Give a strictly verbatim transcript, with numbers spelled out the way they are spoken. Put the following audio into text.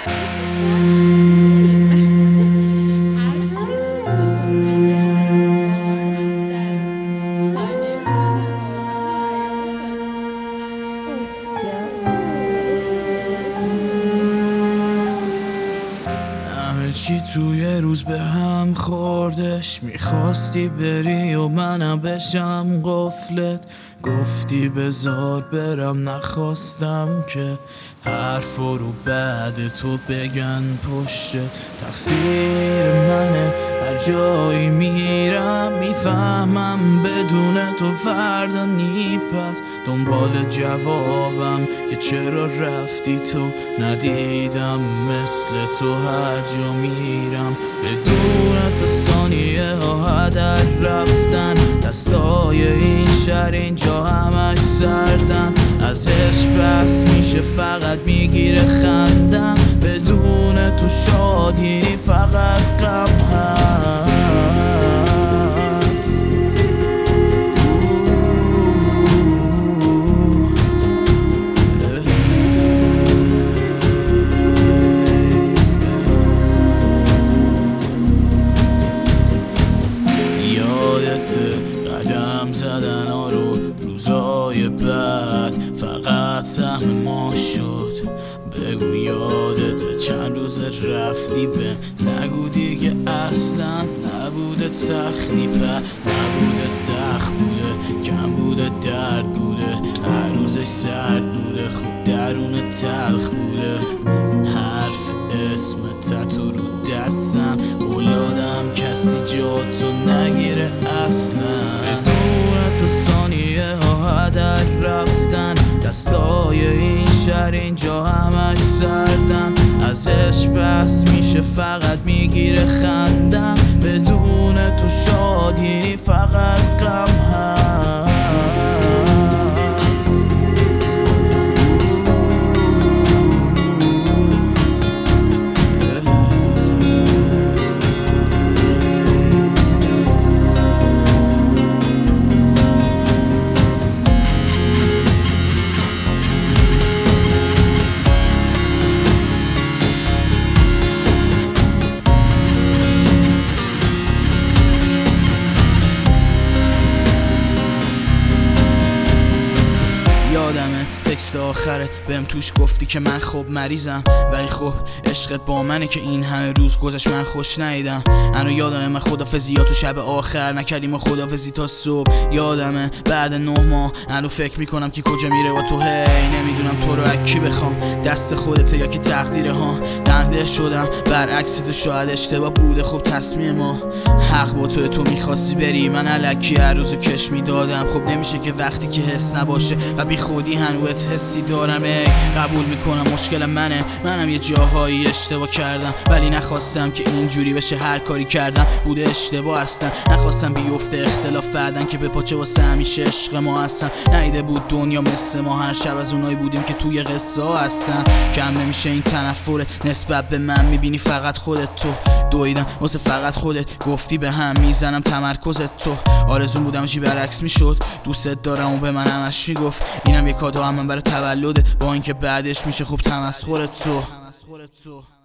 چی توی روز به هم خوردش، میخواستی بری و منم بشم قفلت، گفتی بذار برم نخواستم که حرف رو بعد تو بگن پشتت. تقصیر منه هر جایی میرم میفهمم بدون تو فردا نیپس دنبال جوابم که چرا رفتی تو، ندیدم مثل تو هر جا میرم بدون تو ثانیه ها هدر رفتن. دستای این شهر اینجا همش سردن، ازش بحث میشه فقط میگیره خندم، بدون تو شادی فقط غم هست. قدم زدن ها رو روزای بعد فقط سهم ما شد، بگو یادت چند روز رفتی به نگو دیگه اصلا نبوده سختی په نبوده سخت بوده کم بوده درد بوده هر روزش سرد بوده خوب درون تلخ بوده حرف اسم تتو رو دستم اولادم کسی جا تو نگیره اصلا بدون تو ثانیه ها هدر رفتن. دستای این شهر اینجا همش سردن، ازش بحث میشه فقط میگیره خندم، بدون تو شادی فقط غم هست. یادمه تکست آخرت بهم توش گفتی که من خوب مریضم، ولی خب عشقت با منه که این همه روز گذشت من خوش نیدم. هنو یادمه من خدافزی یا تو شب آخر نکردیم و خدافزی تا صبح. یادمه بعد نه ماه هنو فکر میکنم که کجا میره و تو هی نمیدونم تو رو اکی بخوام، دست خودته یا که تقدیره ها. دنده شدم برعکس تو شاید اشتباه بوده خب تصمیم ما حق با تو، تو میخواستی بری من الکی هر روزو کش میدادم. خب نمیشه که وقتی که حس نباشه و بی خودی هنوز حسی دارم. ای قبول میکنم مشکل منه، منم یه جاهایی اشتباه کردم ولی نخواستم که اینجوری بشه، هر کاری کردم بوده اشتباه هستن. نخواستم بیفته اختلاف بعدن که به پاچه واسه همیشه عشق ما هستن. نیده بود دنیا مثل ما هر شب از اونایی بودیم که توی قصه ها هستن. کم نمیشه این تنفره نسبت به من، میبینی فقط خودت تو دویدم واسه فقط خودت، گفتی به هم میزنم تمرکزت تو. آرزون بودم چی برعکس میشد، دوستت دارم و به من همش میگفت اینم یه کادو هم من برای تولدت، با اینکه بعدش میشه خوب تمسخرت تو.